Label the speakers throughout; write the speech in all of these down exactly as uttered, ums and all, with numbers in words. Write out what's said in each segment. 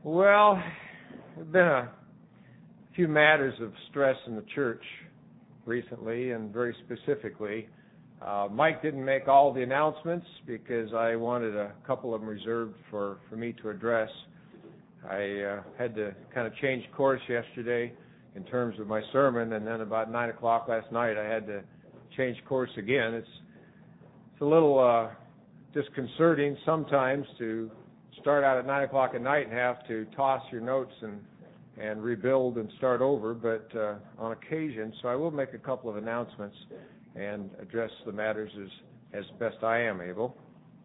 Speaker 1: Well, there have been a few matters of stress in the church recently, and very specifically. Uh, Mike didn't make all the announcements because I wanted a couple of them reserved for, for me to address. I uh, had to kind of change course yesterday in terms of my sermon, and then about nine o'clock last night I had to change course again. It's, it's a little uh, disconcerting sometimes to start out at nine o'clock at night and have to toss your notes and, and rebuild and start over, but uh, on occasion, so I will make a couple of announcements and address the matters as, as best I am able.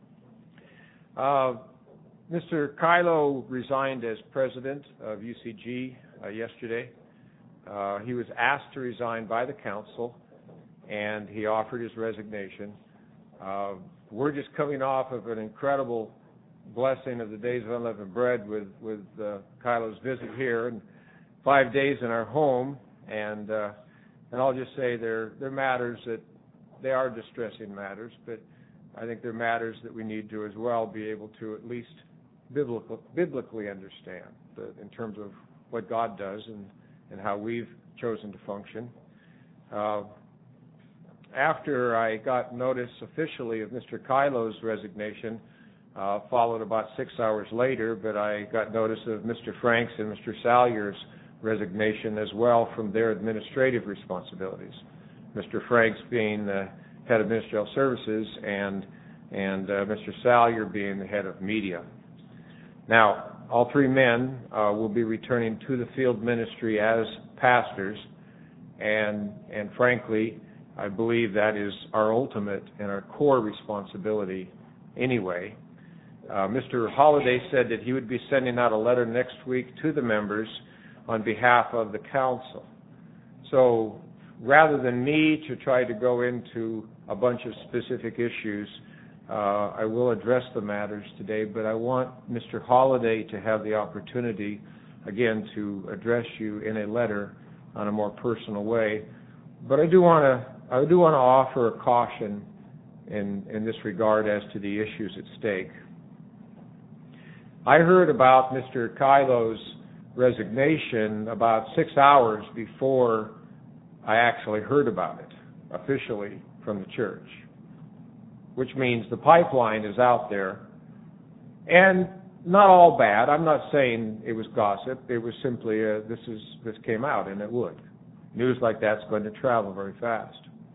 Speaker 1: Uh, Mister Kylo resigned as president of U C G uh, yesterday. Uh, he was asked to resign by the council, and he offered his resignation. Uh, we're just coming off of an incredible blessing of the Days of Unleavened Bread with, with uh, Kylo's visit here, and five days in our home, and uh, and I'll just say they're, they're matters that, they are distressing matters, but I think they're matters that we need to as well be able to at least biblical, biblically understand the, in terms of what God does and, and how we've chosen to function. Uh, after I got notice officially of Mister Kylo's resignation, uh, followed about six hours later, but I got notice of Mister Franks and Mister Salyer's resignation as well from their administrative responsibilities. Mister Franks being the head of ministerial services and and uh, Mister Salyer being the head of media. Now, all three men uh, will be returning to the field ministry as pastors, and and frankly, I believe that is our ultimate and our core responsibility anyway. Uh, Mister Holliday said that he would be sending out a letter next week to the members on behalf of the council. So rather than me to try to go into a bunch of specific issues, uh, I will address the matters today, but I want Mister Holliday to have the opportunity, again, to address you in a letter on a more personal way. But I do want to I do want to offer a caution in, in this regard as to the issues at stake. I heard about Mister Kylo's resignation about six hours before I actually heard about it officially from the church, which means the pipeline is out there, and not all bad. I'm not saying it was gossip. It was simply a, this is this came out, and it would. News like that's going to travel very fast.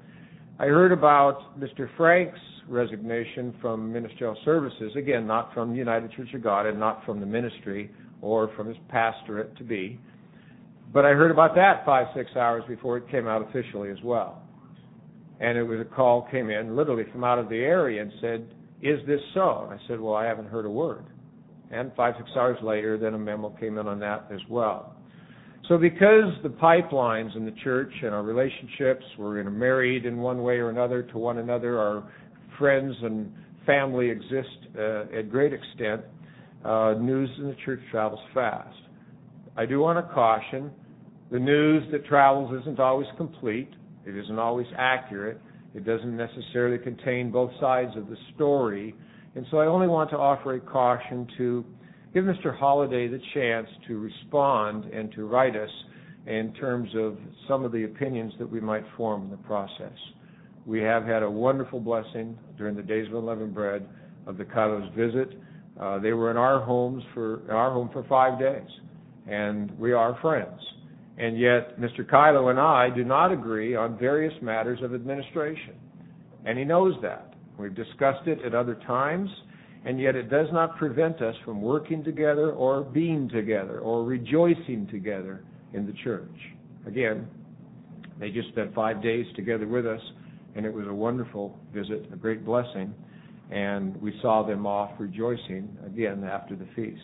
Speaker 1: I heard about Mister Frank's resignation from ministerial services, again, not from the United Church of God and not from the ministry or from his pastorate to be, but I heard about that five, six hours before it came out officially as well. And it was a call came in literally from out of the area and said, is this so? I said, well, I haven't heard a word. And five, six hours later, then a memo came in on that as well. So because the pipelines in the church and our relationships, we're married in one way or another to one another, our friends and family exist uh, at great extent, uh, news in the church travels fast. I do want to caution, the news that travels isn't always complete. It isn't always accurate. It doesn't necessarily contain both sides of the story. And so I only want to offer a caution to give Mister Holliday the chance to respond and to write us in terms of some of the opinions that we might form in the process. We have had a wonderful blessing during the Days of Unleavened Bread of the Kylo's visit. Uh, they were in our homes for in our home for five days, and we are friends. And yet, Mister Kylo and I do not agree on various matters of administration, and he knows that. We've discussed it at other times, and yet it does not prevent us from working together or being together or rejoicing together in the church. Again, they just spent five days together with us, and it was a wonderful visit, a great blessing, and we saw them off rejoicing again after the feast.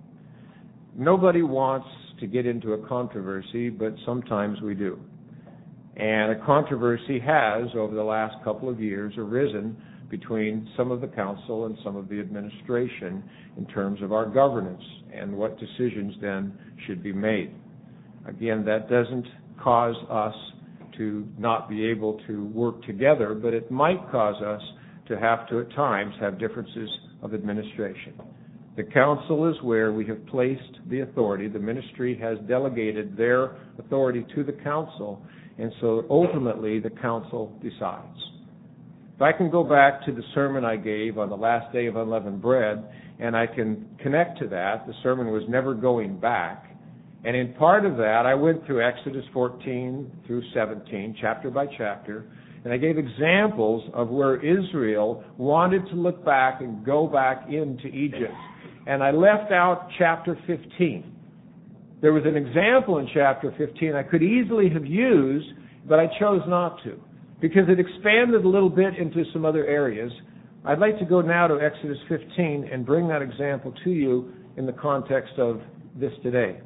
Speaker 1: Nobody wants to get into a controversy, but sometimes we do. And a controversy has, over the last couple of years, arisen between some of the council and some of the administration in terms of our governance and what decisions then should be made. Again, that doesn't cause us to not be able to work together, but it might cause us to have to at times have differences of administration. The council is where we have placed the authority. The ministry has delegated their authority to the council, and so ultimately the council decides. If I can go back to the sermon I gave on the last day of unleavened bread, and I can connect to that, the sermon was never going back. And in part of that, I went through Exodus fourteen through seventeen, chapter by chapter, and I gave examples of where Israel wanted to look back and go back into Egypt. And I left out chapter fifteen. There was an example in chapter fifteen I could easily have used, but I chose not to, because it expanded a little bit into some other areas. I'd like to go now to Exodus fifteen and bring that example to you in the context of this today.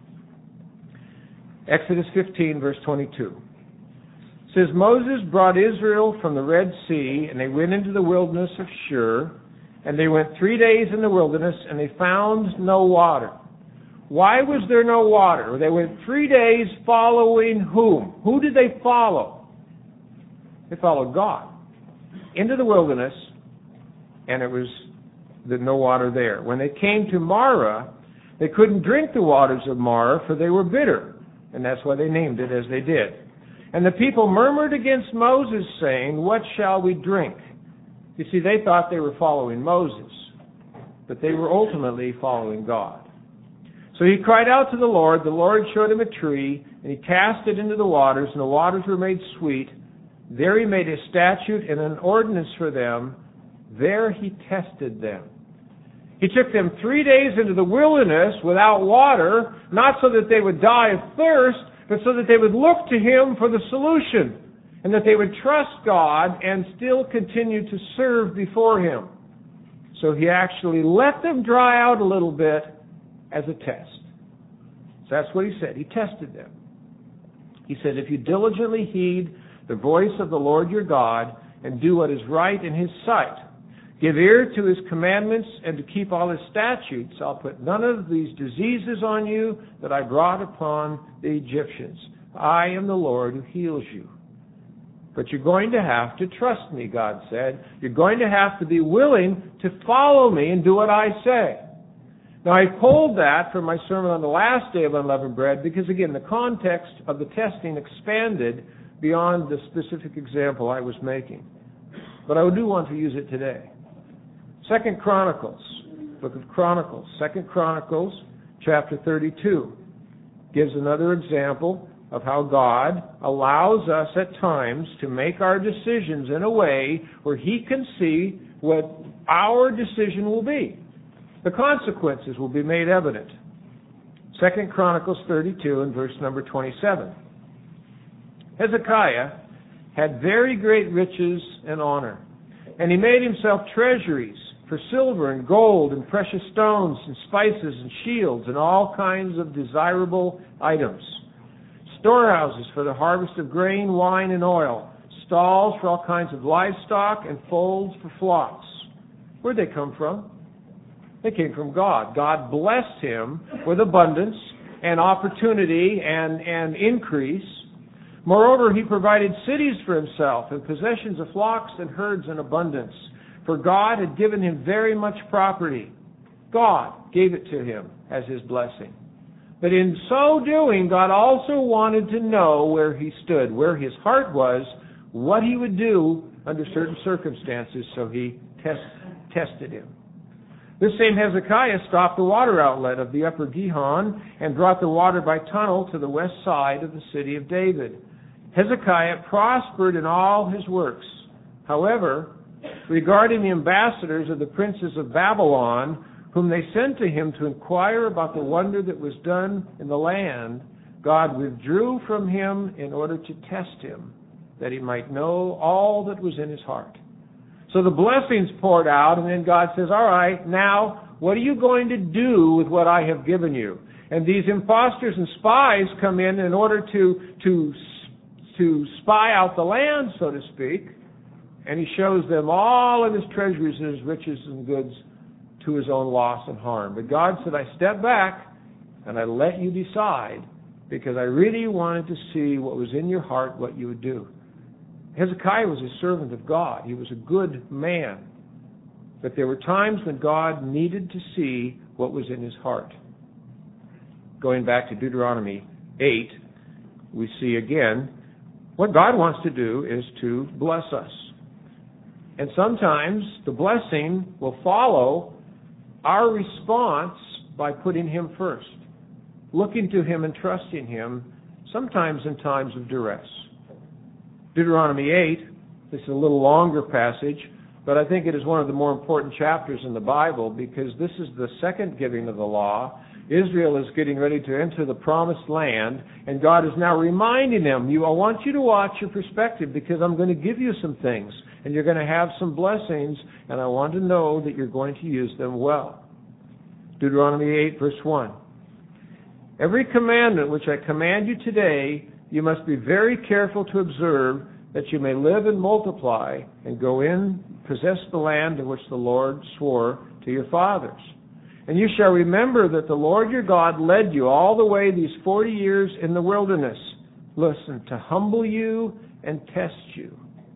Speaker 1: Exodus fifteen, verse twenty-two. It says, Moses brought Israel from the Red Sea, and they went into the wilderness of Shur, and they went three days in the wilderness, and they found no water. Why was there no water? They went three days following whom? Who did they follow? They followed God into the wilderness, and it was the no water there. When they came to Marah, they couldn't drink the waters of Marah, for they were bitter, and that's why they named it as they did. And the people murmured against Moses, saying, What shall we drink? You see, they thought they were following Moses, but they were ultimately following God. So he cried out to the Lord. The Lord showed him a tree, and he cast it into the waters, and the waters were made sweet. There he made a statute and an ordinance for them. There he tested them. He took them three days into the wilderness without water, not so that they would die of thirst, but so that they would look to him for the solution, and that they would trust God and still continue to serve before him. So he actually let them dry out a little bit as a test. So that's what he said. He tested them. He said, if you diligently heed the voice of the Lord your God and do what is right in his sight, give ear to his commandments and to keep all his statutes, I'll put none of these diseases on you that I brought upon the Egyptians. I am the Lord who heals you. But you're going to have to trust me, God said. You're going to have to be willing to follow me and do what I say. Now, I pulled that from my sermon on the last day of unleavened bread because, again, the context of the testing expanded beyond the specific example I was making. But I do want to use it today. Second Chronicles, book of Chronicles, Second Chronicles, chapter thirty-two, gives another example of how God allows us at times to make our decisions in a way where he can see what our decision will be. The consequences will be made evident. Second Chronicles thirty-two and verse number twenty-seven. Hezekiah had very great riches and honor, and he made himself treasuries for silver and gold and precious stones and spices and shields and all kinds of desirable items, storehouses for the harvest of grain, wine, and oil, stalls for all kinds of livestock, and folds for flocks. Where'd they come from? They came from God. God blessed him with abundance and opportunity and, and increase. Moreover, he provided cities for himself and possessions of flocks and herds in abundance. For God had given him very much property. God gave it to him as his blessing. But in so doing, God also wanted to know where he stood, where his heart was, what he would do under certain circumstances, so he test, tested him. This same Hezekiah stopped the water outlet of the upper Gihon and brought the water by tunnel to the west side of the city of David. Hezekiah prospered in all his works. However, regarding the ambassadors of the princes of Babylon, whom they sent to him to inquire about the wonder that was done in the land, God withdrew from him in order to test him, that he might know all that was in his heart. So the blessings poured out, and then God says, all right, now what are you going to do with what I have given you? And these imposters and spies come in in order to, to, to spy out the land, so to speak, and he shows them all of his treasuries and his riches and goods to his own loss and harm. But God said, I step back and I let you decide, because I really wanted to see what was in your heart, what you would do. Hezekiah was a servant of God. He was a good man. But there were times when God needed to see what was in his heart. Going back to Deuteronomy eight, we see again, what God wants to do is to bless us. And sometimes the blessing will follow our response by putting him first, looking to him and trusting him, sometimes in times of duress. Deuteronomy eight, this is a little longer passage, but I think it is one of the more important chapters in the Bible because this is the second giving of the law. Israel is getting ready to enter the promised land, and God is now reminding them, you, I want you to watch your perspective because I'm going to give you some things, and you're going to have some blessings, and I want to know that you're going to use them well. Deuteronomy eight, verse one. Every commandment which I command you today, you must be very careful to observe, that you may live and multiply, and go in, possess the land in which the Lord swore to your fathers. And you shall remember that the Lord your God led you all the way these forty years in the wilderness. Listen, to humble you and test you.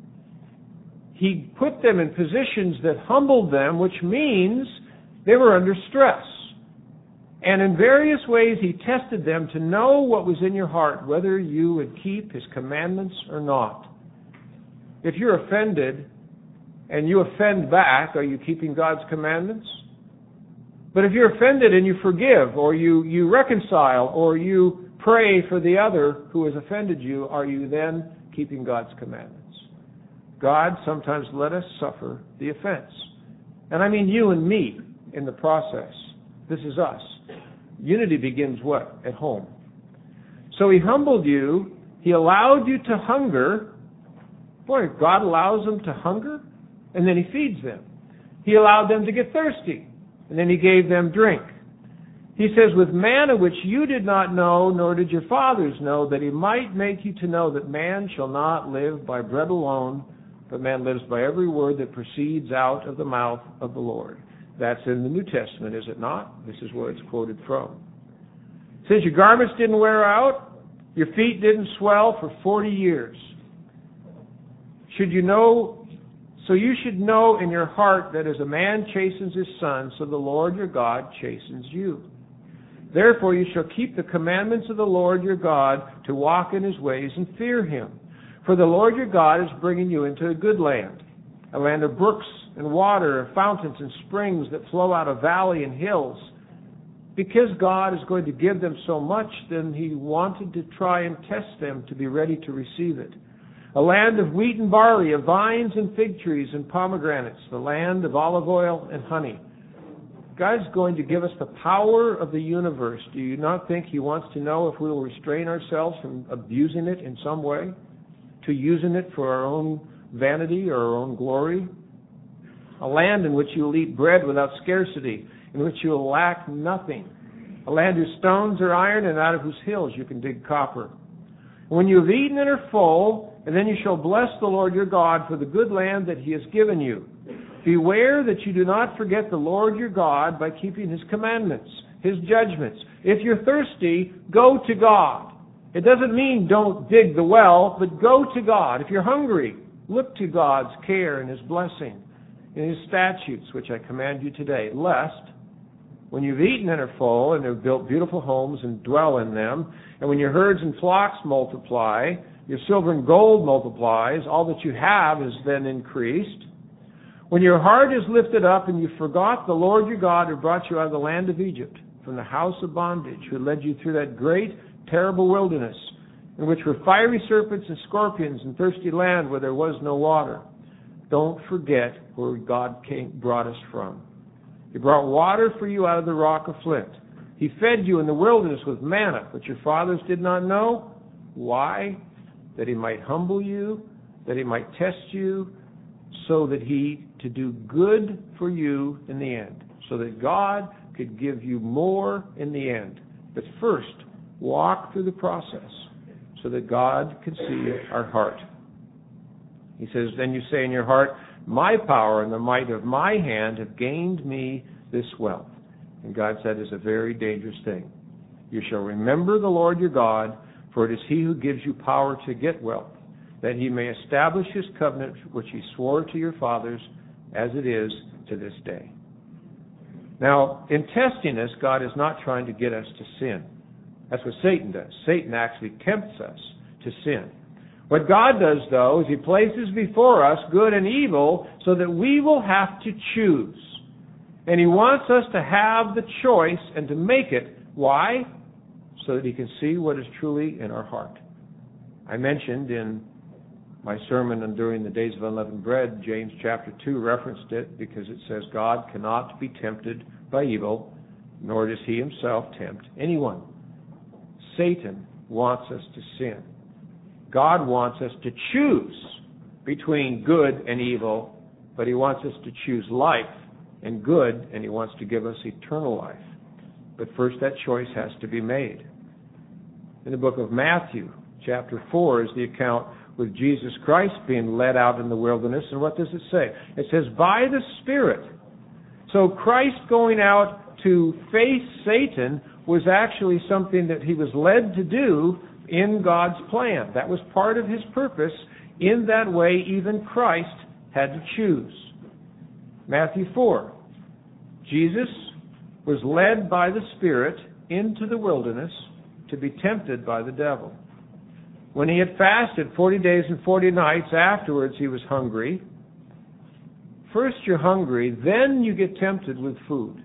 Speaker 1: He put them in positions that humbled them, which means they were under stress. And in various ways he tested them to know what was in your heart, whether you would keep his commandments or not. If you're offended and you offend back, are you keeping God's commandments? But if you're offended and you forgive, or you, you reconcile, or you pray for the other who has offended you, are you then keeping God's commandments? God sometimes let us suffer the offense. And I mean you and me in the process. This is us. Unity begins what? At home. So he humbled you. He allowed you to hunger. Boy, God allows them to hunger, and then he feeds them. He allowed them to get thirsty, and then he gave them drink. He says, with manna which you did not know, nor did your fathers know, that he might make you to know that man shall not live by bread alone, but man lives by every word that proceeds out of the mouth of the Lord. That's in the New Testament, is it not? This is where it's quoted from. It says, your garments didn't wear out, your feet didn't swell for forty years. Should you know, so you should know in your heart that as a man chastens his son, so the Lord your God chastens you. Therefore you shall keep the commandments of the Lord your God to walk in his ways and fear him. For the Lord your God is bringing you into a good land, a land of brooks and water, and fountains and springs that flow out of valley and hills. Because God is going to give them so much, then he wanted to try and test them to be ready to receive it. A land of wheat and barley, of vines and fig trees and pomegranates, the land of olive oil and honey. God's going to give us the power of the universe. Do you not think he wants to know if we will restrain ourselves from abusing it in some way? To using it for our own vanity or our own glory? A land in which you will eat bread without scarcity, in which you will lack nothing. A land whose stones are iron and out of whose hills you can dig copper. When you have eaten and are full, and then you shall bless the Lord your God for the good land that he has given you. Beware that you do not forget the Lord your God by keeping his commandments, his judgments. If you're thirsty, go to God. It doesn't mean don't dig the well, but go to God. If you're hungry, look to God's care and his blessing, and his statutes, which I command you today, lest when you've eaten and are full, and have built beautiful homes and dwell in them, and when your herds and flocks multiply, your silver and gold multiplies, all that you have is then increased. When your heart is lifted up and you forgot the Lord your God who brought you out of the land of Egypt, from the house of bondage, who led you through that great, terrible wilderness, in which were fiery serpents and scorpions and thirsty land where there was no water. Don't forget where God came, brought us from. He brought water for you out of the rock of flint. He fed you in the wilderness with manna, which your fathers did not know. Why? That he might humble you, that he might test you, so that he, to do good for you in the end, so that God could give you more in the end. But first, walk through the process so that God can see our heart. He says, then you say in your heart, my power and the might of my hand have gained me this wealth. And God said, it's a very dangerous thing. You shall remember the Lord your God, for it is he who gives you power to get wealth, that he may establish his covenant which he swore to your fathers, as it is to this day. Now, in testing us, God is not trying to get us to sin. That's what Satan does. Satan actually tempts us to sin. What God does, though, is He places before us good and evil so that we will have to choose. And He wants us to have the choice and to make it. Why? So that He can see what is truly in our heart. I mentioned in my sermon and during the Days of Unleavened Bread, James chapter two referenced it because it says God cannot be tempted by evil, nor does He Himself tempt anyone. Satan wants us to sin. God wants us to choose between good and evil, but He wants us to choose life and good, and He wants to give us eternal life. But first that choice has to be made. In the book of Matthew, chapter four, is the account with Jesus Christ being led out in the wilderness. And what does it say? It says, by the Spirit. So Christ going out to face Satan was actually something that He was led to do in God's plan. That was part of His purpose. In that way, even Christ had to choose. Matthew four. Jesus was led by the Spirit into the wilderness to be tempted by the devil. When He had fasted forty days and forty nights, afterwards He was hungry. First you're hungry, then you get tempted with food.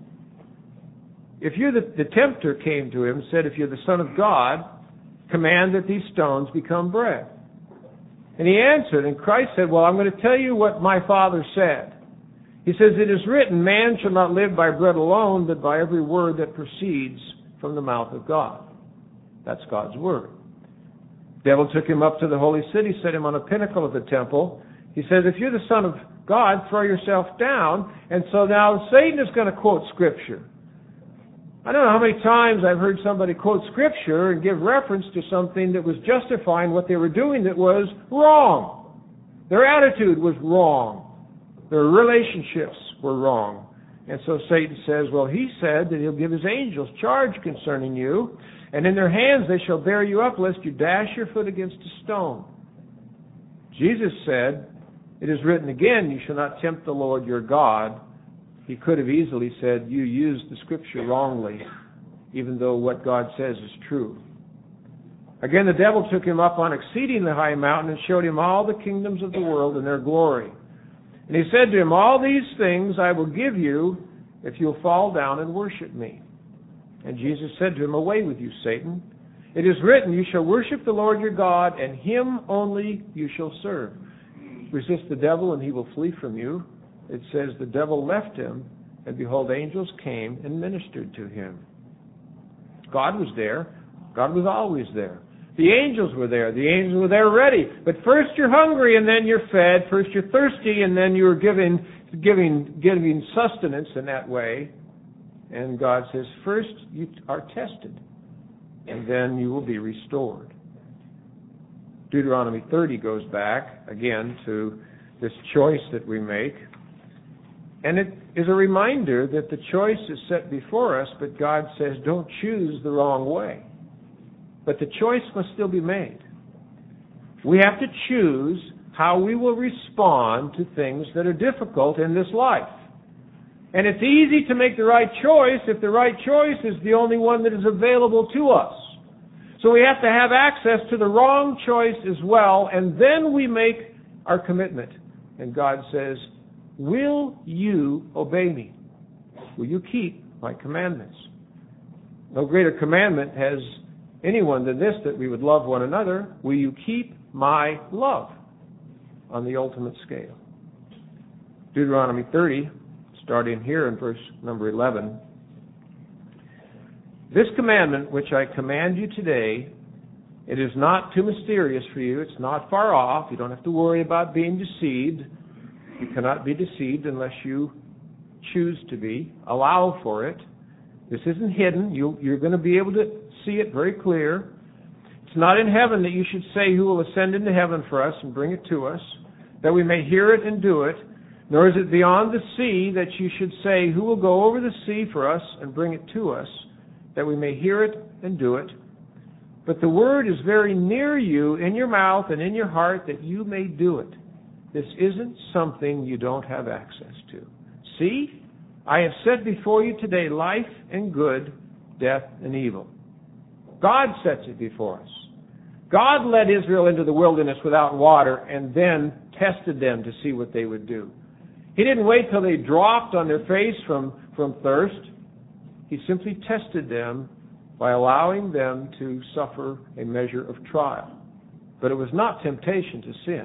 Speaker 1: If you're the, the tempter came to Him and said, if you're the Son of God, command that these stones become bread. And He answered, and Christ said, well, I'm going to tell you what my Father said. He says, it is written, man shall not live by bread alone, but by every word that proceeds from the mouth of God. That's God's word. The devil took Him up to the holy city, set Him on a pinnacle of the temple. He says, if you're the Son of God, throw yourself down. And so now Satan is going to quote Scripture. I don't know how many times I've heard somebody quote Scripture and give reference to something that was justifying what they were doing that was wrong. Their attitude was wrong. Their relationships were wrong. And so Satan says, well, He said that He'll give His angels charge concerning you, and in their hands they shall bear you up, lest you dash your foot against a stone. Jesus said, it is written again, you shall not tempt the Lord your God. He could have easily said, you used the Scripture wrongly, even though what God says is true. Again, the devil took Him up on exceedingly high mountain and showed Him all the kingdoms of the world and their glory. And He said to Him, all these things I will give you if you'll fall down and worship me. And Jesus said to him, away with you, Satan. It is written, you shall worship the Lord your God, and Him only you shall serve. Resist the devil, and he will flee from you. It says the devil left Him, and behold, angels came and ministered to Him. God was there. God was always there. The angels were there. The angels were there ready. But first you're hungry, and then you're fed. First you're thirsty, and then you're giving, giving, giving sustenance in that way. And God says, first you are tested, and then you will be restored. Deuteronomy thirty goes back, again, to this choice that we make. And it is a reminder that the choice is set before us, but God says, don't choose the wrong way. But the choice must still be made. We have to choose how we will respond to things that are difficult in this life. And it's easy to make the right choice if the right choice is the only one that is available to us. So we have to have access to the wrong choice as well, and then we make our commitment. And God says, will you obey me? Will you keep my commandments? No greater commandment has anyone than this, that we would love one another. Will you keep my love on the ultimate scale? Deuteronomy thirty, starting here in verse number eleven. This commandment which I command you today, it is not too mysterious for you. It's not far off. You don't have to worry about being deceived. You cannot be deceived unless you choose to be. Allow for it. This isn't hidden. You, you're going to be able to see it very clear. It's not in heaven that you should say, who will ascend into heaven for us and bring it to us, that we may hear it and do it. Nor is it beyond the sea that you should say, who will go over the sea for us and bring it to us, that we may hear it and do it. But the word is very near you, in your mouth and in your heart, that you may do it. This isn't something you don't have access to. See, I have set before you today life and good, death and evil. God sets it before us. God led Israel into the wilderness without water and then tested them to see what they would do. He didn't wait till they dropped on their face from, from thirst. He simply tested them by allowing them to suffer a measure of trial. But it was not temptation to sin.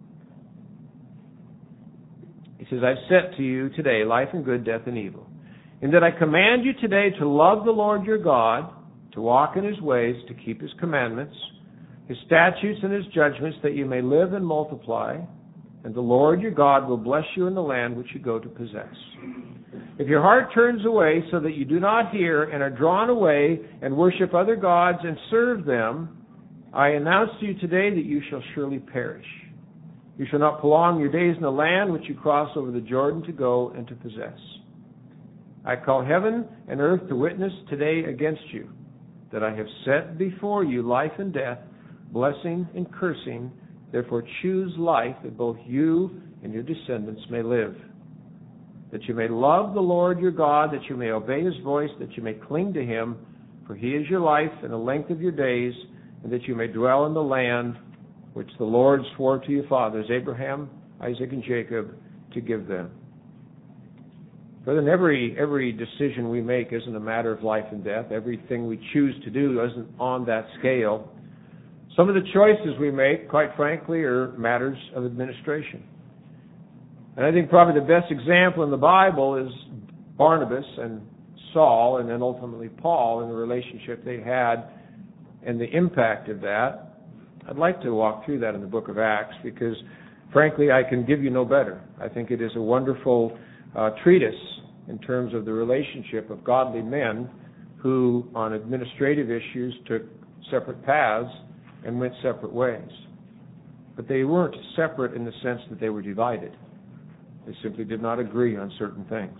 Speaker 1: He says, I've set to you today life and good, death and evil. And that I command you today to love the Lord your God, to walk in His ways, to keep His commandments, His statutes and His judgments, that you may live and multiply. And the Lord your God will bless you in the land which you go to possess. If your heart turns away so that you do not hear and are drawn away and worship other gods and serve them, I announce to you today that you shall surely perish. You shall not prolong your days in the land which you cross over the Jordan to go and to possess. I call heaven and earth to witness today against you, that I have set before you life and death, blessing and cursing. Therefore choose life, that both you and your descendants may live, that you may love the Lord your God, that you may obey His voice, that you may cling to Him, for He is your life and the length of your days, and that you may dwell in the land which the Lord swore to your fathers, Abraham, Isaac, and Jacob, to give them. Brother, every, every decision we make isn't a matter of life and death. Everything we choose to do isn't on that scale. Some of the choices we make, quite frankly, are matters of administration. And I think probably the best example in the Bible is Barnabas and Saul, and then ultimately Paul, and the relationship they had and the impact of that. I'd like to walk through that in the book of Acts because, frankly, I can give you no better. I think it is a wonderful uh, treatise in terms of the relationship of godly men who, on administrative issues, took separate paths and went separate ways. But they weren't separate in the sense that they were divided. They simply did not agree on certain things.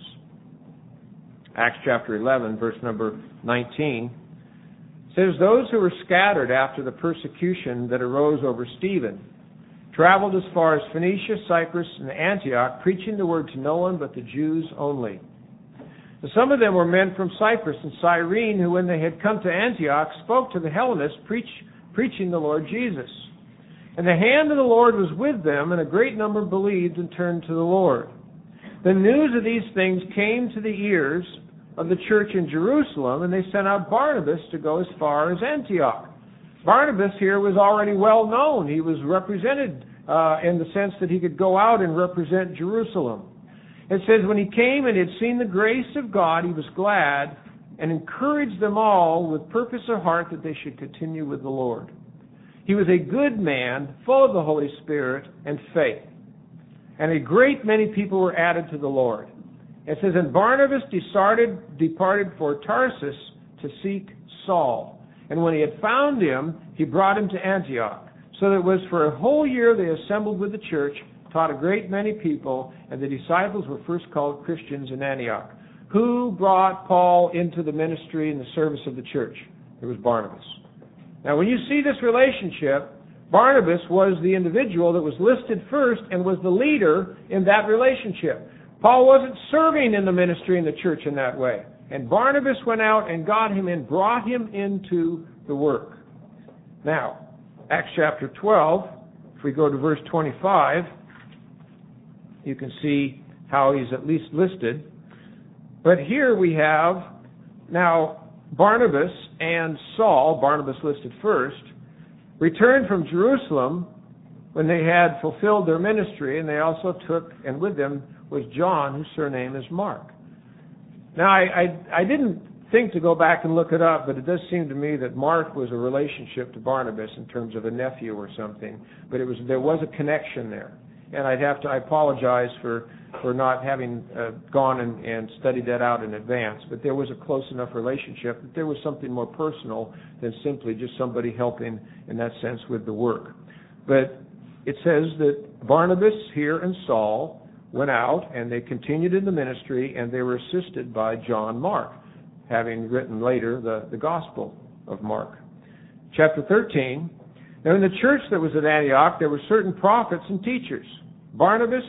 Speaker 1: Acts chapter eleven, verse number nineteen, says, those who were scattered after the persecution that arose over Stephen traveled as far as Phoenicia, Cyprus, and Antioch, preaching the word to no one but the Jews only. And some of them were men from Cyprus and Cyrene, who, when they had come to Antioch, spoke to the Hellenists, preach, preaching the Lord Jesus. And the hand of the Lord was with them, and a great number believed and turned to the Lord. The news of these things came to the ears of the church in Jerusalem, and they sent out Barnabas to go as far as Antioch. Barnabas here was already well known. He was represented uh, in the sense that he could go out and represent Jerusalem. It says, when he came and had seen the grace of God, he was glad and encouraged them all with purpose of heart that they should continue with the Lord. He was a good man, full of the Holy Spirit and faith. And a great many people were added to the Lord. It says, and Barnabas departed, departed for Tarsus to seek Saul. And when he had found him, he brought him to Antioch. So that it was for a whole year they assembled with the church, taught a great many people, and the disciples were first called Christians in Antioch. Who brought Paul into the ministry and the service of the church? It was Barnabas. Now, when you see this relationship, Barnabas was the individual that was listed first and was the leader in that relationship. Paul wasn't serving in the ministry in the church in that way. And Barnabas went out and got him and brought him into the work. Now, Acts chapter twelve, if we go to verse twenty-five, you can see how he's at least listed. But here we have, now, Barnabas and Saul, Barnabas listed first, returned from Jerusalem when they had fulfilled their ministry, and they also took, and with them was John, whose surname is Mark. Now, I, I, I didn't think to go back and look it up, but it does seem to me that Mark was a relationship to Barnabas in terms of a nephew or something. But it was there was a connection there. And I'd have to, I apologize for, for not having uh, gone and, and studied that out in advance. But there was a close enough relationship that there was something more personal than simply just somebody helping in that sense with the work. But it says that Barnabas here and Saul went out, and they continued in the ministry, and they were assisted by John Mark, having written later the, the Gospel of Mark. Chapter thirteen, now in the church that was at Antioch, there were certain prophets and teachers, Barnabas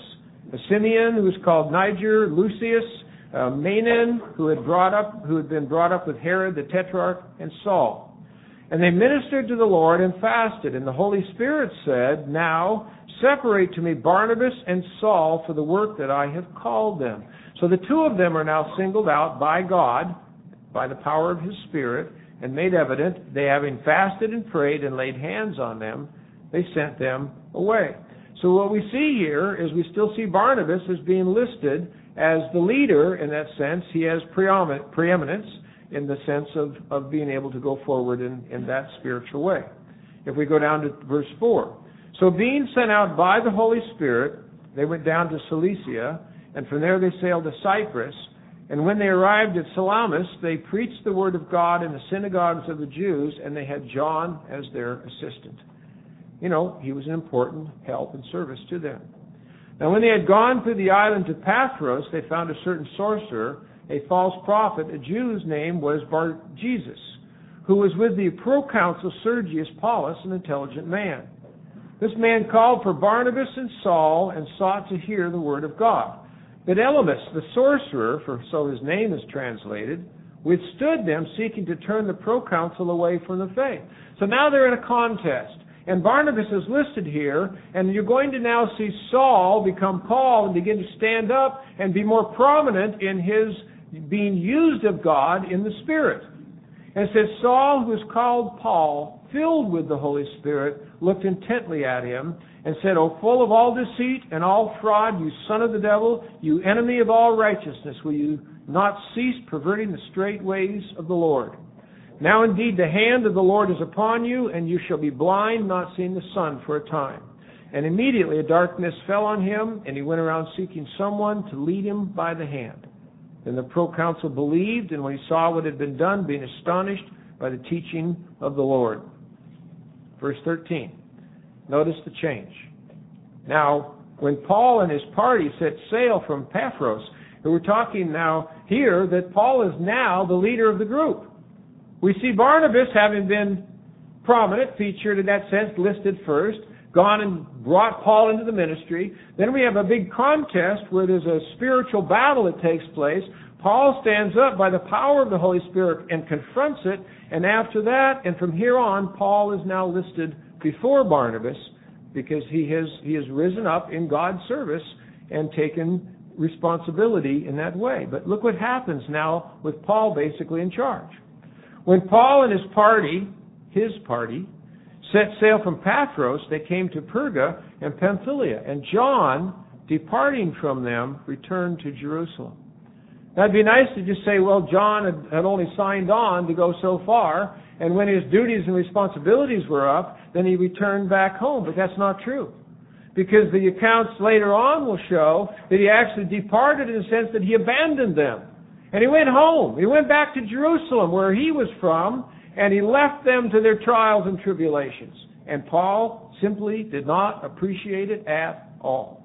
Speaker 1: Simeon, who was called Niger, Lucius, uh, Manaen, who had brought up, who had been brought up with Herod the Tetrarch, and Saul. And they ministered to the Lord and fasted. And the Holy Spirit said, "Now separate to me Barnabas and Saul for the work that I have called them." So the two of them are now singled out by God, by the power of His Spirit, and made evident. They, having fasted and prayed and laid hands on them, they sent them away. So what we see here is we still see Barnabas as being listed as the leader in that sense. He has preeminence in the sense of, of being able to go forward in, in that spiritual way. If we go down to verse four. So being sent out by the Holy Spirit, they went down to Cilicia, and from there they sailed to Cyprus. And when they arrived at Salamis, they preached the word of God in the synagogues of the Jews, and they had John as their assistant. You know, he was an important help and service to them. Now when they had gone through the island to Pathros, they found a certain sorcerer, a false prophet, a Jew whose name was Bar-Jesus, who was with the proconsul Sergius Paulus, an intelligent man. This man called for Barnabas and Saul and sought to hear the word of God. But Elymas, the sorcerer, for so his name is translated, withstood them, seeking to turn the proconsul away from the faith. So now they're in a contest. And Barnabas is listed here, and you're going to now see Saul become Paul and begin to stand up and be more prominent in his being used of God in the Spirit. And it says, Saul, who is called Paul, filled with the Holy Spirit, looked intently at him and said, O full of all deceit and all fraud, you son of the devil, you enemy of all righteousness, will you not cease perverting the straight ways of the Lord? Now indeed the hand of the Lord is upon you, and you shall be blind, not seeing the sun for a time. And immediately a darkness fell on him, and he went around seeking someone to lead him by the hand. Then the proconsul believed, and when he saw what had been done, being astonished by the teaching of the Lord. Verse thirteen. Notice the change. Now, when Paul and his party set sail from Paphos, and we're talking now here that Paul is now the leader of the group. We see Barnabas having been prominent, featured in that sense, listed first, gone and brought Paul into the ministry. Then we have a big contest where there's a spiritual battle that takes place. Paul stands up by the power of the Holy Spirit and confronts it. And after that, and from here on, Paul is now listed before Barnabas because he has, he has risen up in God's service and taken responsibility in that way. But look what happens now with Paul basically in charge. When Paul and his party, his party, set sail from Paphos, they came to Perga and Pamphylia, and John, departing from them, returned to Jerusalem. That'd be nice to just say, well, John had, had only signed on to go so far, and when his duties and responsibilities were up, then he returned back home. But that's not true, because the accounts later on will show that he actually departed in the sense that he abandoned them. And he went home. He went back to Jerusalem, where he was from, and he left them to their trials and tribulations. And Paul simply did not appreciate it at all.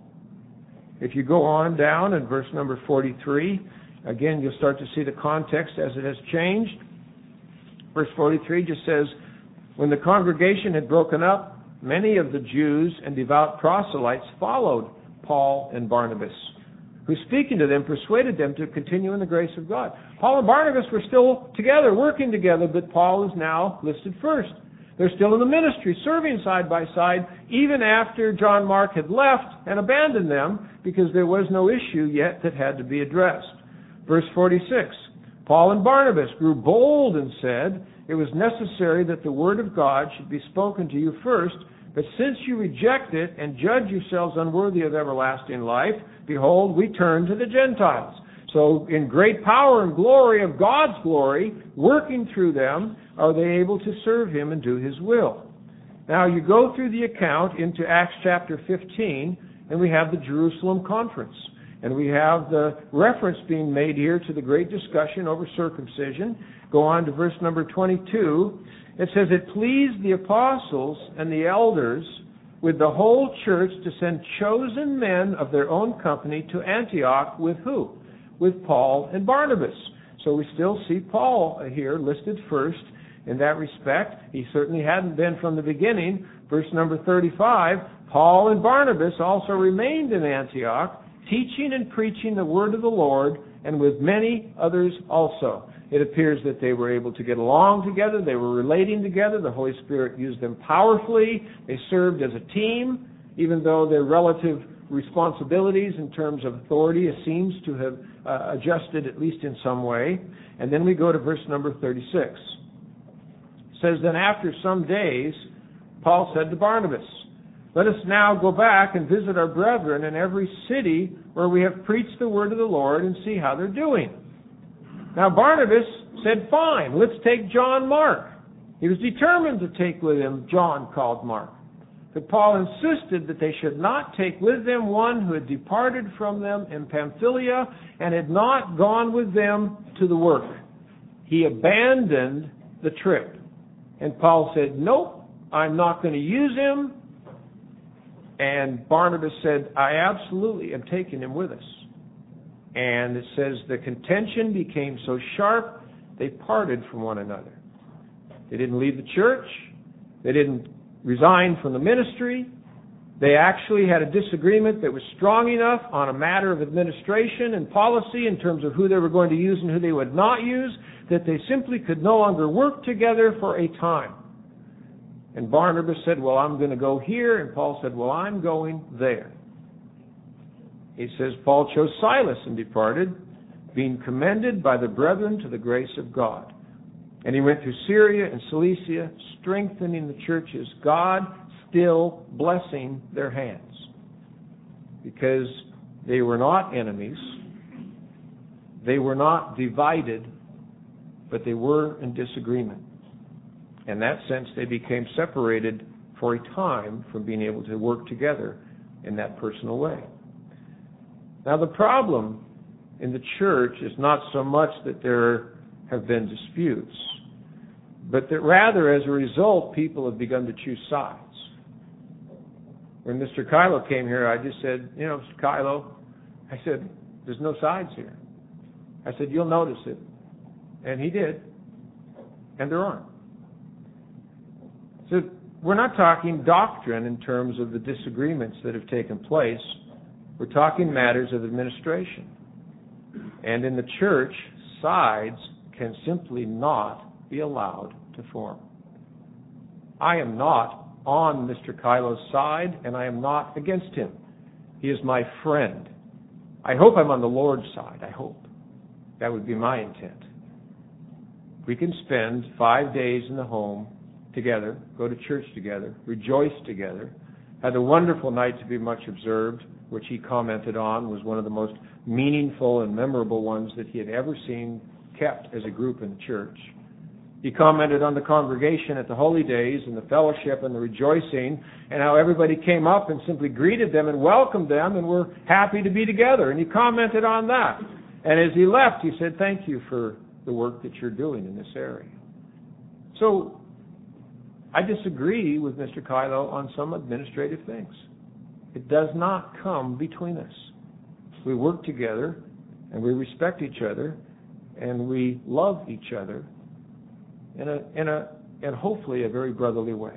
Speaker 1: If you go on down in verse number forty-three, again, you'll start to see the context as it has changed. Verse forty-three just says, when the congregation had broken up, many of the Jews and devout proselytes followed Paul and Barnabas, who, speaking to them, persuaded them to continue in the grace of God. Paul and Barnabas were still together, working together, but Paul is now listed first. They're still in the ministry, serving side by side, even after John Mark had left and abandoned them, because there was no issue yet that had to be addressed. Verse forty-six, Paul and Barnabas grew bold and said, it was necessary that the word of God should be spoken to you first, but since you reject it and judge yourselves unworthy of everlasting life, behold, we turn to the Gentiles. So in great power and glory of God's glory, working through them, are they able to serve Him and do His will. Now you go through the account into Acts chapter fifteen, and we have the Jerusalem conference. And we have the reference being made here to the great discussion over circumcision. Go on to verse number twenty-two. It says, it pleased the apostles and the elders with the whole church to send chosen men of their own company to Antioch with who? With Paul and Barnabas. So we still see Paul here listed first in that respect. He certainly hadn't been from the beginning. Verse number thirty-five, Paul and Barnabas also remained in Antioch, teaching and preaching the word of the Lord, and with many others also. It appears that they were able to get along together. They were relating together. The Holy Spirit used them powerfully. They served as a team, even though their relative responsibilities in terms of authority seems to have uh, adjusted at least in some way. And then we go to verse number thirty-six. It says, "Then after some days, Paul said to Barnabas, 'Let us now go back and visit our brethren in every city where we have preached the word of the Lord and see how they're doing.' Now Barnabas said, 'Fine, let's take John Mark.' He was determined to take with him John called Mark. But Paul insisted that they should not take with them one who had departed from them in Pamphylia and had not gone with them to the work. He abandoned the trip. And Paul said, 'Nope, I'm not going to use him.' And Barnabas said, 'I absolutely am taking him with us.' And it says the contention became so sharp, they parted from one another. They didn't leave the church. They didn't resign from the ministry. They actually had a disagreement that was strong enough on a matter of administration and policy in terms of who they were going to use and who they would not use, that they simply could no longer work together for a time. And Barnabas said, 'Well, I'm going to go here.' And Paul said, 'Well, I'm going there.' He says, Paul chose Silas and departed, being commended by the brethren to the grace of God. And he went through Syria and Cilicia, strengthening the churches, God still blessing their hands. Because they were not enemies, they were not divided, but they were in disagreement. In that sense, they became separated for a time from being able to work together in that personal way. Now, the problem in the church is not so much that there have been disputes, but that rather, as a result, people have begun to choose sides. When Mister Kylo came here, I just said, you know, Mister Kylo, I said, there's no sides here. I said, you'll notice it. And he did. And there aren't. So we're not talking doctrine in terms of the disagreements that have taken place. We're talking matters of administration. And in the church, sides can simply not be allowed to form. I am not on Mister Kylo's side, and I am not against him. He is my friend. I hope I'm on the Lord's side. I hope. That would be my intent. We can spend five days in the home together, go to church together, rejoice together, had a wonderful night to be much observed, which he commented on was one of the most meaningful and memorable ones that he had ever seen kept as a group in the church. He commented on the congregation at the holy days and the fellowship and the rejoicing and how everybody came up and simply greeted them and welcomed them and were happy to be together. And he commented on that. And as he left, he said, thank you for the work that you're doing in this area. So I disagree with Mister Kylo on some administrative things. It does not come between us. We work together and we respect each other and we love each other in a in a and hopefully a very brotherly way.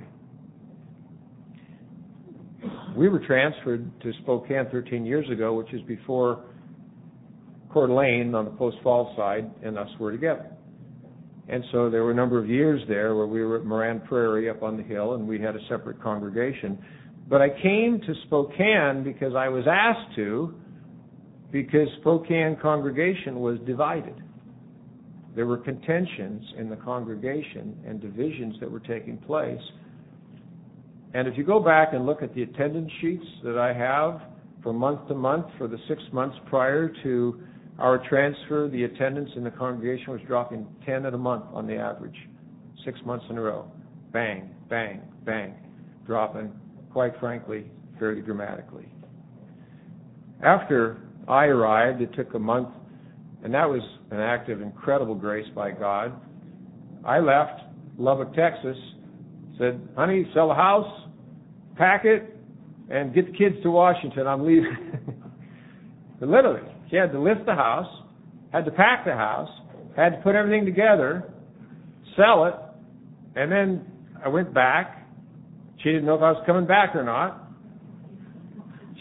Speaker 1: We were transferred to Spokane thirteen years ago, which is before Coeur d'Alene on the Post Falls side and us were together. And so there were a number of years there where we were at Moran Prairie up on the hill and we had a separate congregation. But I came to Spokane because I was asked to, because Spokane congregation was divided. There were contentions in the congregation and divisions that were taking place. And if you go back and look at the attendance sheets that I have from month to month for the six months prior to our transfer, the attendance in the congregation was dropping ten at a month on the average, six months in a row. Bang, bang, bang, dropping, quite frankly, fairly dramatically. After I arrived, it took a month, and that was an act of incredible grace by God. I left Lubbock, Texas, said, honey, sell the house, pack it, and get the kids to Washington. I'm leaving. But literally, she had to lift the house, had to pack the house, had to put everything together, sell it, and then I went back. She didn't know if I was coming back or not. She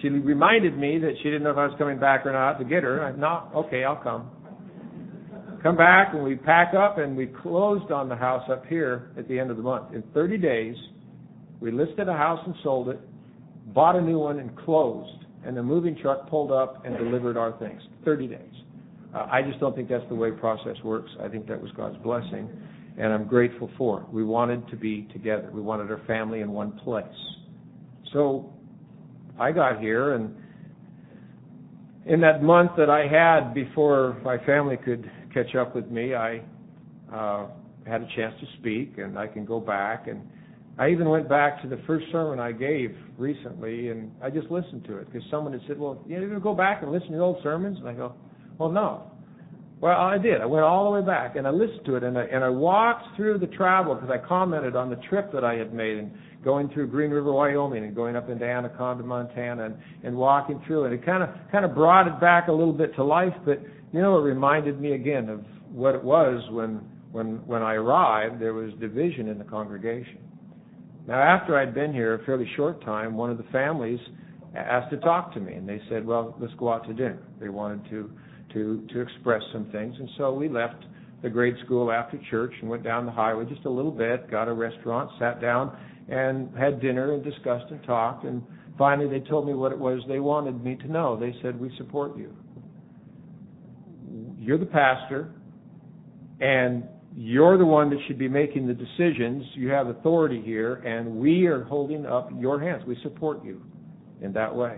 Speaker 1: she reminded me that she didn't know if I was coming back or not to get her. I, no, okay, I'll come. Come back, and we pack up, and we closed on the house up here at the end of the month. In thirty days, we listed a house and sold it, bought a new one and closed, and the moving truck pulled up and delivered our things. thirty days. Uh, I just don't think that's the way process works. I think that was God's blessing, and I'm grateful for it. We wanted to be together. We wanted our family in one place. So I got here, and in that month that I had before my family could catch up with me, I uh, had a chance to speak, and I can go back. And I even went back to the first sermon I gave recently, and I just listened to it, because someone had said, well, you know, you go back and listen to the old sermons? And I go, well, no. Well, I did. I went all the way back, and I listened to it, and I, and I walked through the travel, because I commented on the trip that I had made, and going through Green River, Wyoming, and going up into Anaconda, Montana, and, and walking through it. It kind of kind of brought it back a little bit to life, but, you know, it reminded me again of what it was when, when, when I arrived. There was division in the congregation. Now, after I'd been here a fairly short time, one of the families asked to talk to me, and they said, well, let's go out to dinner. They wanted to to to express some things, and so we left the grade school after church and went down the highway just a little bit, got a restaurant, sat down, and had dinner and discussed and talked, and finally they told me what it was they wanted me to know. They said, we support you. You're the pastor, and you're the one that should be making the decisions. You have authority here, and we are holding up your hands. We support you in that way.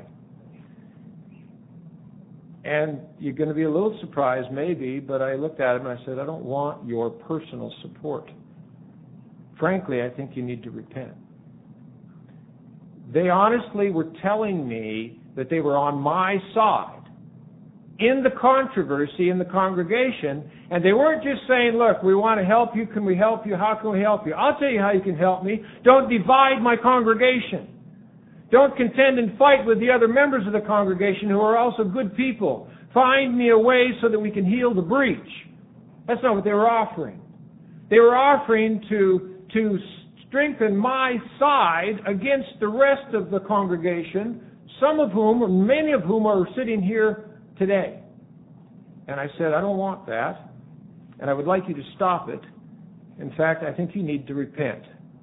Speaker 1: And you're going to be a little surprised, maybe, but I looked at him and I said, I don't want your personal support. Frankly, I think you need to repent. They honestly were telling me that they were on my side in the controversy in the congregation, and they weren't just saying, look, we want to help you. Can we help you? How can we help you? I'll tell you how you can help me. Don't divide my congregation. Don't contend and fight with the other members of the congregation who are also good people. Find me a way so that we can heal the breach. That's not what they were offering. They were offering to, to strengthen my side against the rest of the congregation, some of whom, or many of whom, are sitting here today. And I said, I don't want that, and I would like you to stop it. In fact, I think you need to repent.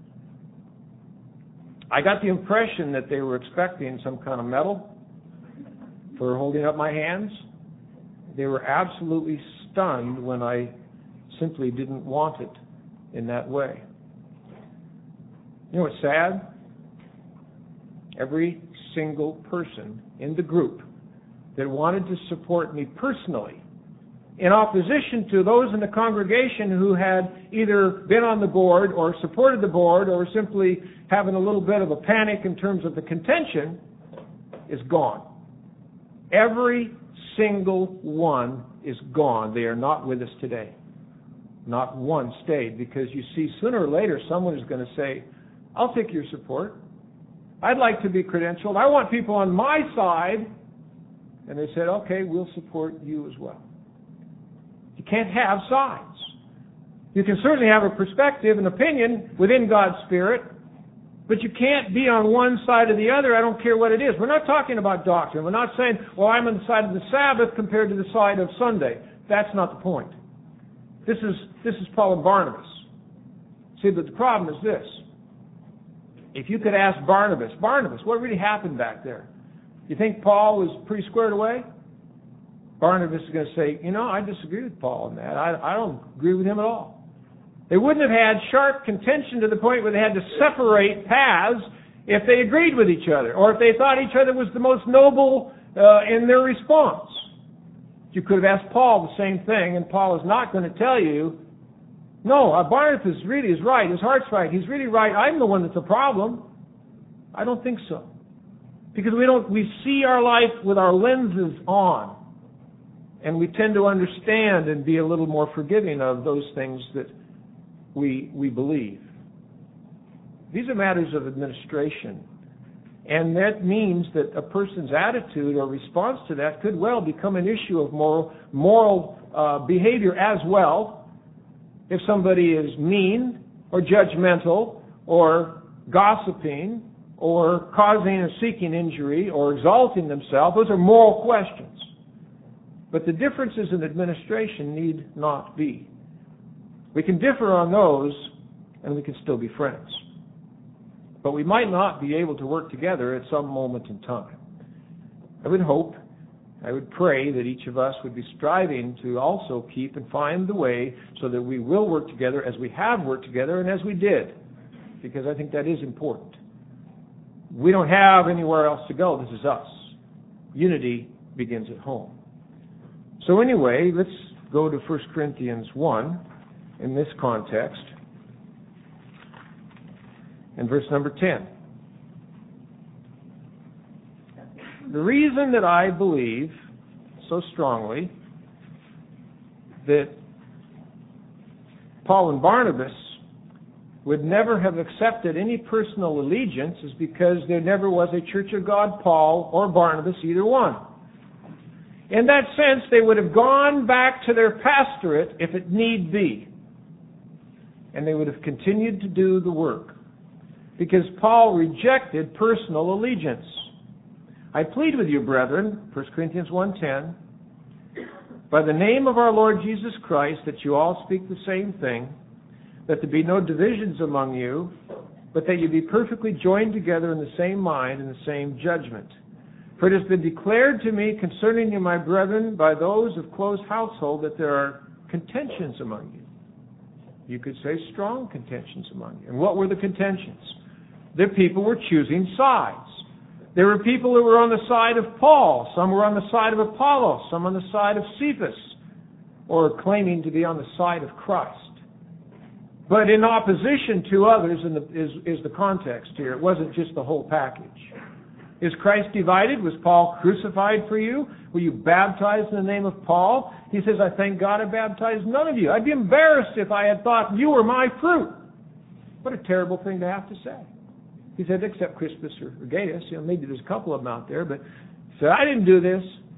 Speaker 1: I got the impression that they were expecting some kind of medal for holding up my hands. They were absolutely stunned when I simply didn't want it in that way. You know what's sad? Every single person in the group that wanted to support me personally, in opposition to those in the congregation who had either been on the board or supported the board or simply having a little bit of a panic in terms of the contention, is gone. Every single one is gone. They are not with us today. Not one stayed, because you see, sooner or later someone is going to say, I'll take your support. I'd like to be credentialed. I want people on my side. And they said, okay, we'll support you as well. You can't have sides. You can certainly have a perspective, an opinion within God's Spirit, but you can't be on one side or the other. I don't care what it is. We're not talking about doctrine. We're not saying, well, I'm on the side of the Sabbath compared to the side of Sunday. That's not the point. This is, this is Paul and Barnabas. See, but the problem is this. If you could ask Barnabas, Barnabas, what really happened back there? You think Paul was pretty squared away? Barnabas is going to say, you know, I disagree with Paul on that. I, I don't agree with him at all. They wouldn't have had sharp contention to the point where they had to separate paths if they agreed with each other, or if they thought each other was the most noble uh, in their response. You could have asked Paul the same thing, and Paul is not going to tell you, no, uh, Barnabas really is right. His heart's right. He's really right. I'm the one that's a problem. I don't think so. Because we don't, we see our life with our lenses on. And we tend to understand and be a little more forgiving of those things that we we believe. These are matters of administration. And that means that a person's attitude or response to that could well become an issue of moral, moral uh, behavior as well. If somebody is mean or judgmental or gossiping or causing or seeking injury or exalting themselves. Those are moral questions. But the differences in administration need not be. We can differ on those, and we can still be friends. But we might not be able to work together at some moment in time. I would hope, I would pray that each of us would be striving to also keep and find the way so that we will work together as we have worked together and as we did, because I think that is important. We don't have anywhere else to go. This is us. Unity begins at home. So anyway, let's go to First Corinthians one in this context, in verse number ten. The reason that I believe so strongly that Paul and Barnabas would never have accepted any personal allegiance is because there never was a Church of God Paul or Barnabas, either one. In that sense, they would have gone back to their pastorate if it need be, and they would have continued to do the work, because Paul rejected personal allegiance. I plead with you, brethren, First Corinthians one ten, by the name of our Lord Jesus Christ, that you all speak the same thing, that there be no divisions among you, but that you be perfectly joined together in the same mind and the same judgment. For it has been declared to me concerning you, my brethren, by those of close household, that there are contentions among you. You could say strong contentions among you. And what were the contentions? The people were choosing sides. There were people who were on the side of Paul. Some were on the side of Apollos. Some on the side of Cephas, or claiming to be on the side of Christ. But in opposition to others in the, is, is the context here. It wasn't just the whole package. Is Christ divided? Was Paul crucified for you? Were you baptized in the name of Paul? He says, I thank God I baptized none of you. I'd be embarrassed if I had thought you were my fruit. What a terrible thing to have to say. He said, except Crispus or Gaius. You know, maybe there's a couple of them out there, but he said, I didn't do this.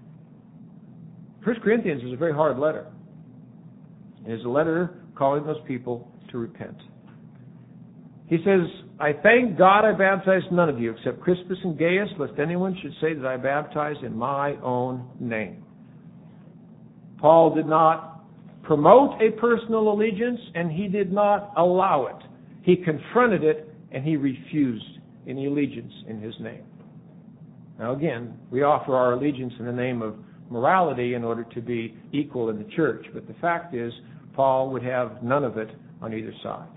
Speaker 1: First Corinthians is a very hard letter. It is a letter calling those people to repent. He says, I thank God I baptized none of you except Crispus and Gaius, lest anyone should say that I baptized in my own name. Paul did not promote a personal allegiance, and he did not allow it. He confronted it, and he refused any allegiance in his name. Now again, we offer our allegiance in the name of morality in order to be equal in the church, but the fact is, Paul would have none of it on either side.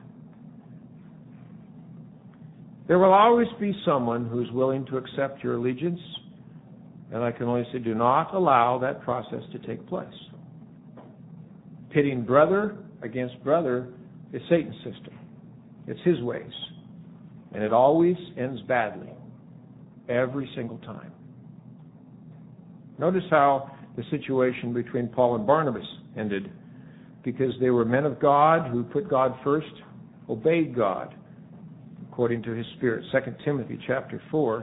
Speaker 1: There will always be someone who's willing to accept your allegiance, and I can only say do not allow that process to take place. Pitting brother against brother is Satan's system. It's his ways. And it always ends badly, every single time. Notice how the situation between Paul and Barnabas ended, because they were men of God who put God first, obeyed God according to his Spirit. Second Timothy chapter four.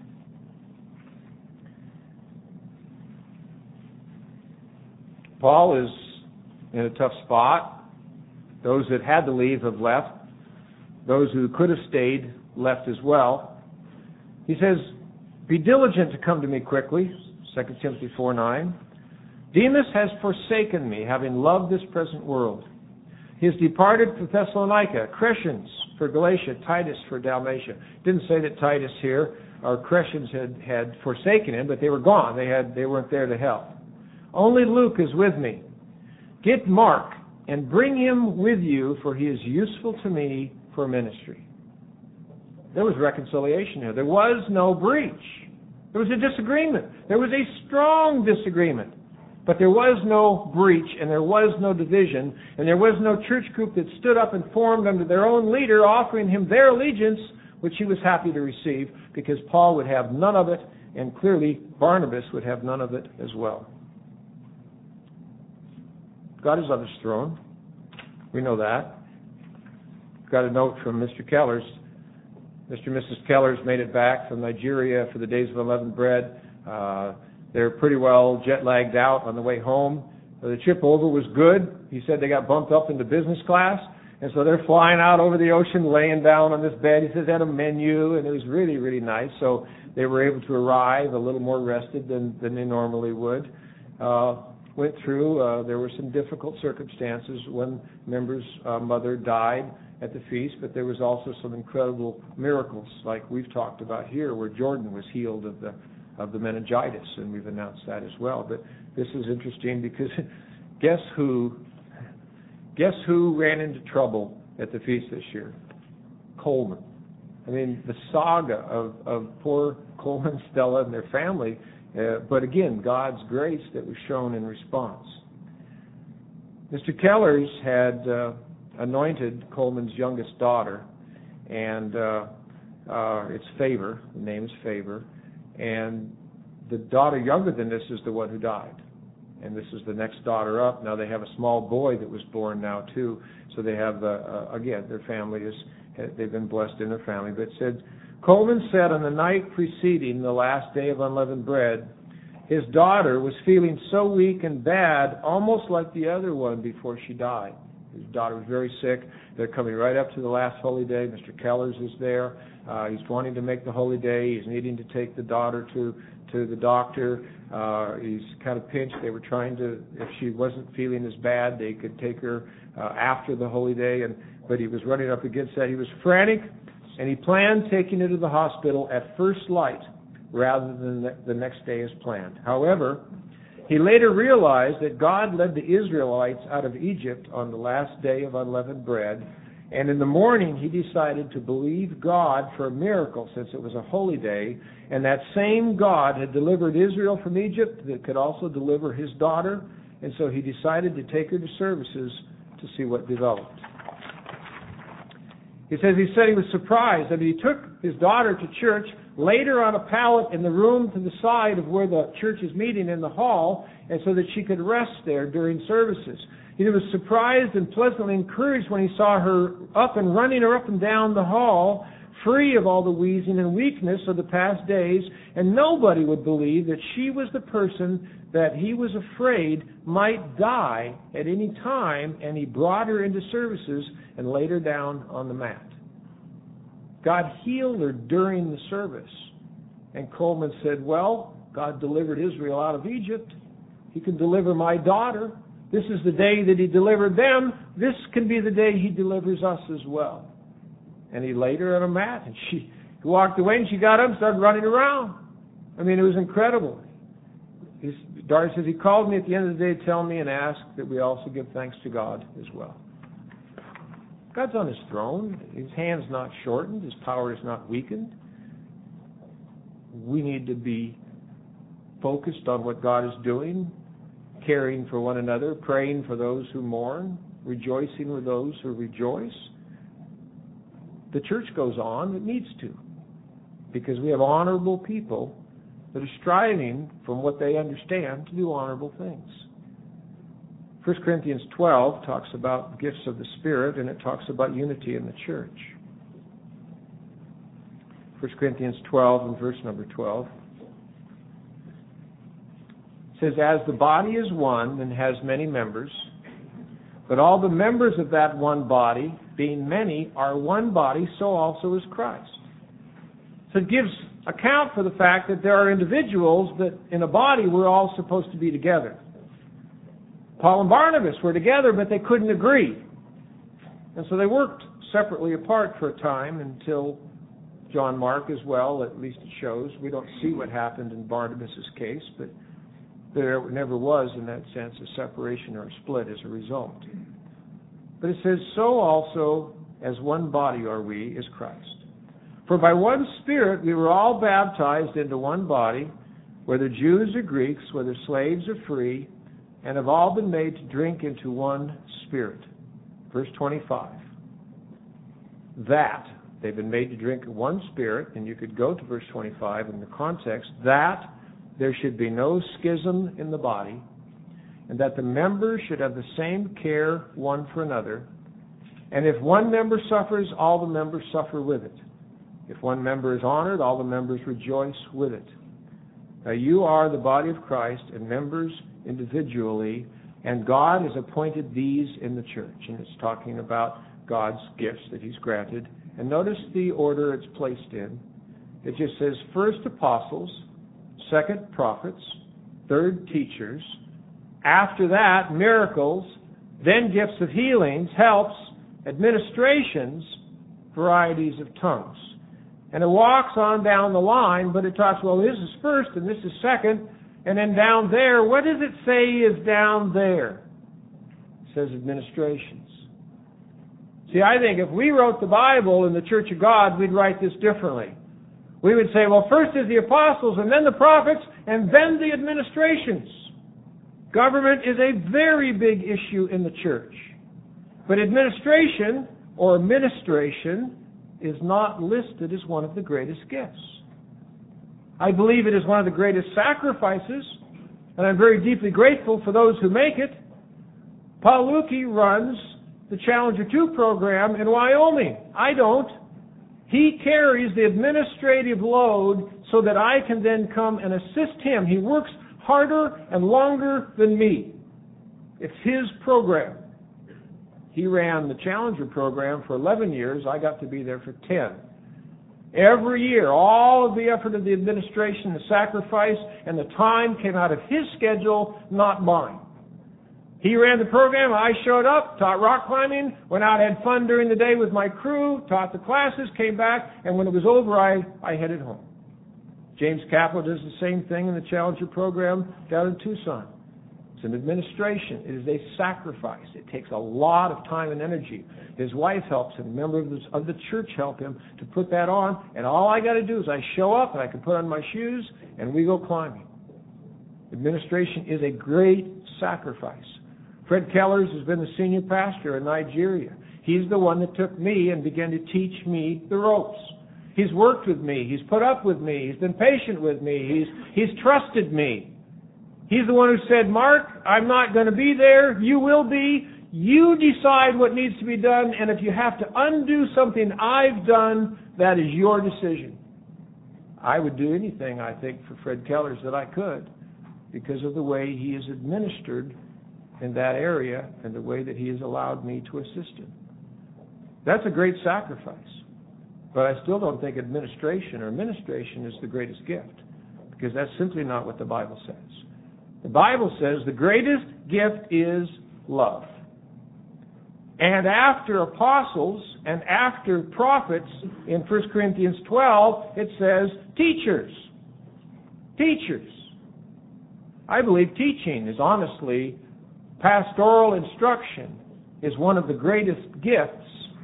Speaker 1: Paul is in a tough spot. Those that had to leave have left. Those who could have stayed left as well. He says, be diligent to come to me quickly. Second Timothy four nine. Demas has forsaken me, having loved this present world. He has departed for Thessalonica, Crescens for Galatia, Titus for Dalmatia. Didn't say that Titus here or Crescens had, had forsaken him, but they were gone. They had they weren't there to help. Only Luke is with me. Get Mark and bring him with you, for he is useful to me for ministry. There was reconciliation here. There was no breach. There was a disagreement. There was a strong disagreement. But there was no breach, and there was no division, and there was no church group that stood up and formed under their own leader, offering him their allegiance, which he was happy to receive, because Paul would have none of it, and clearly Barnabas would have none of it as well. God is on his throne. We know that. Got a note from Mister Keller's. Mister and Missus Keller's made it back from Nigeria for the Days of Unleavened Bread. Uh, they're pretty well jet-lagged out on the way home. Uh, the trip over was good. He said they got bumped up into business class, And so they're flying out over the ocean, laying down on this bed. He says they had a menu, and it was really, really nice. So they were able to arrive a little more rested than, than they normally would. Uh, went through, uh, there were some difficult circumstances. One member's uh, mother died at the feast, but there was also some incredible miracles, like we've talked about here, where Jordan was healed of the of the meningitis, and we've announced that as well. But this is interesting because guess who guess who ran into trouble at the feast this year? Coleman. I mean, the saga of, of poor Coleman, Stella, and their family, uh, but again, God's grace that was shown in response. Mister Kellers had uh, anointed Coleman's youngest daughter, and uh, uh, it's Favor. The name is Favor. And the daughter younger than this is the one who died. And this is the next daughter up. Now they have a small boy that was born now too. So they have, uh, uh, again, their family is, they've been blessed in their family. But it said, Coleman said on the night preceding the last day of unleavened bread, his daughter was feeling so weak and bad, almost like the other one before she died. His daughter was very sick. They're coming right up to the last holy day. Mister Kellers is there. Uh, he's wanting to make the holy day. He's needing to take the daughter to, to the doctor. Uh, he's kind of pinched. They were trying to, if she wasn't feeling as bad, they could take her uh, after the holy day. And but he was running up against that. He was frantic, and he planned taking her to the hospital at first light rather than the next day as planned. However, he later realized that God led the Israelites out of Egypt on the last day of unleavened bread, and in the morning he decided to believe God for a miracle since it was a holy day, and that same God had delivered Israel from Egypt that could also deliver his daughter, and so he decided to take her to services to see what developed. He says he said he was surprised. I mean, he took his daughter to church, laid her on a pallet in the room to the side of where the church is meeting in the hall, and so that she could rest there during services. He was surprised and pleasantly encouraged when he saw her up and running her up and down the hall, free of all the wheezing and weakness of the past days, and nobody would believe that she was the person that he was afraid might die at any time, and he brought her into services and laid her down on the mat. God healed her during the service. And Coleman said, well, God delivered Israel out of Egypt. He can deliver my daughter. This is the day that he delivered them. This can be the day he delivers us as well. And he laid her on a mat, and she walked away, and she got up and started running around. I mean, it was incredible. His daughter says, he called me at the end of the day to tell me and ask that we also give thanks to God as well. God's on his throne. His hand's not shortened. His power is not weakened. We need to be focused on what God is doing, caring for one another, praying for those who mourn, rejoicing with those who rejoice. The church goes on. It needs to, because we have honorable people that are striving from what they understand to do honorable things. First Corinthians twelve talks about gifts of the Spirit, and it talks about unity in the church. First Corinthians twelve and verse number twelve. It says, as the body is one and has many members, but all the members of that one body, being many, are one body, so also is Christ. So it gives account for the fact that there are individuals that in a body we're all supposed to be together. Paul and Barnabas were together, but they couldn't agree. And so they worked separately apart for a time until John Mark as well, at least it shows. We don't see what happened in Barnabas' case, but there never was, in that sense, a separation or a split as a result. But it says, so also as one body are we, is Christ. For by one Spirit we were all baptized into one body, whether Jews or Greeks, whether slaves or free, and have all been made to drink into one Spirit. Verse twenty-five. That, they've been made to drink one Spirit, and you could go to verse twenty-five in the context, that there should be no schism in the body, and that the members should have the same care one for another. And if one member suffers, all the members suffer with it. If one member is honored, all the members rejoice with it. Now you are the body of Christ and members individually, and God has appointed these in the church. And it's talking about God's gifts that He's granted. And notice the order it's placed in. It just says first apostles, second prophets, third teachers. After that, miracles, then gifts of healings, helps, administrations, varieties of tongues. And it walks on down the line, but it talks, well, this is first and this is second. And then down there, what does it say is down there? It says administrations. See, I think if we wrote the Bible in the Church of God, we'd write this differently. We would say, well, first is the apostles, and then the prophets, and then the administrations. Government is a very big issue in the church. But administration or ministration is not listed as one of the greatest gifts. I believe it is one of the greatest sacrifices, and I'm very deeply grateful for those who make it. Paul Lukey runs the Challenger two program in Wyoming. I don't. He carries the administrative load so that I can then come and assist him. He works harder and longer than me. It's his program. He ran the Challenger program for eleven years. I got to be there for ten. Every year, all of the effort of the administration, the sacrifice, and the time came out of his schedule, not mine. He ran the program, I showed up, taught rock climbing, went out, had fun during the day with my crew, taught the classes, came back, and when it was over, I, I headed home. James Kaplan does the same thing in the Challenger program down in Tucson. It's an administration. It is a sacrifice. It takes a lot of time and energy. His wife helps him. A member of, this, of the church help him to put that on, and all I got to do is I show up, and I can put on my shoes, and we go climbing. Administration is a great sacrifice. Fred Kellers has been the senior pastor in Nigeria. He's the one that took me and began to teach me the ropes. He's worked with me. He's put up with me. He's been patient with me. He's, he's trusted me. He's the one who said, Mark, I'm not going to be there. You will be. You decide what needs to be done, and if you have to undo something I've done, that is your decision. I would do anything, I think, for Fred Kellers that I could because of the way he is administered in that area and the way that he has allowed me to assist him. That's a great sacrifice. But I still don't think administration or ministration is the greatest gift, because that's simply not what the Bible says. The Bible says the greatest gift is love. And after apostles and after prophets, in First Corinthians twelve, it says teachers. Teachers. I believe teaching is honestly, pastoral instruction is one of the greatest gifts.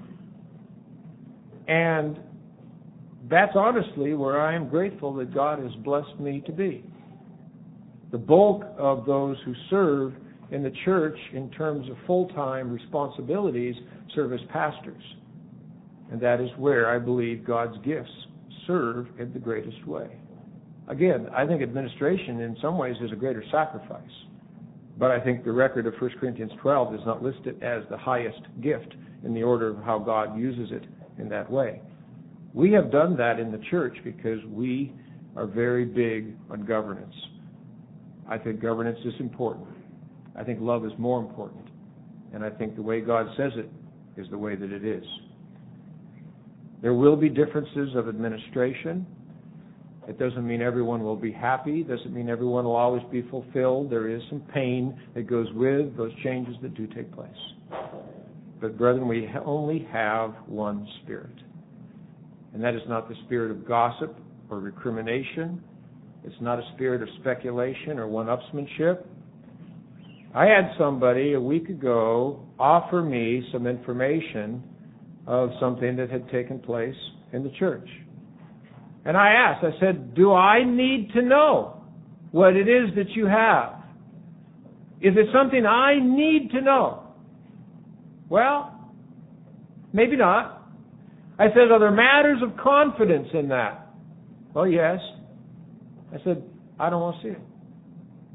Speaker 1: And that's honestly where I am grateful that God has blessed me to be. The bulk of those who serve in the church in terms of full-time responsibilities serve as pastors. And that is where I believe God's gifts serve in the greatest way. Again, I think administration in some ways is a greater sacrifice. But I think the record of First Corinthians twelve does not list it as the highest gift in the order of how God uses it in that way. We have done that in the church because we are very big on governance. I think governance is important. I think love is more important. And I think the way God says it is the way that it is. There will be differences of administration. It doesn't mean everyone will be happy. It doesn't mean everyone will always be fulfilled. There is some pain that goes with those changes that do take place. But brethren, we only have one Spirit. And that is not the spirit of gossip or recrimination. It's not a spirit of speculation or one-upsmanship. I had somebody a week ago offer me some information of something that had taken place in the church. And I asked, I said, do I need to know what it is that you have? Is it something I need to know? Well, maybe not. I said, are there matters of confidence in that? Well, yes. I said, I don't want to see it.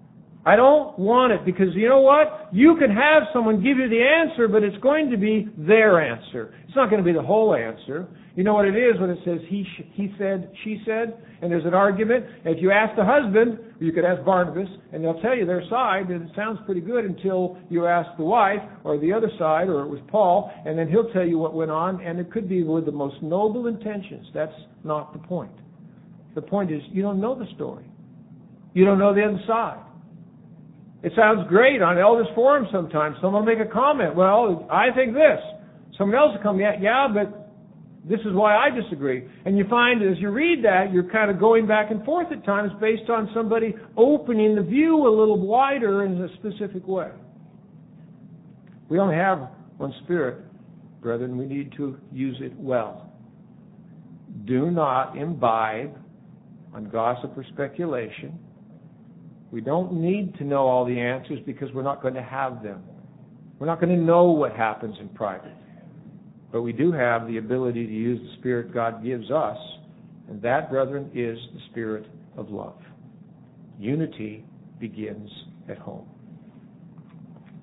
Speaker 1: I don't want it because you know what? You can have someone give you the answer, but it's going to be their answer. It's not going to be the whole answer. You know what it is when it says he he said, she said, and there's an argument. If you ask the husband, you could ask Barnabas, and they'll tell you their side, and it sounds pretty good until you ask the wife or the other side, or it was Paul, and then he'll tell you what went on, and it could be with the most noble intentions. That's not the point. The point is you don't know the story. You don't know the other side. It sounds great on elders forum sometimes. Someone will make a comment. Well, I think this. Someone else will come, yeah, yeah, but this is why I disagree. And you find as you read that, you're kind of going back and forth at times based on somebody opening the view a little wider in a specific way. We only have one Spirit, brethren. We need to use it well. Do not imbibe on gossip or speculation. We don't need to know all the answers because we're not going to have them. We're not going to know what happens in private. But we do have the ability to use the Spirit God gives us, and that, brethren, is the Spirit of love. Unity begins at home.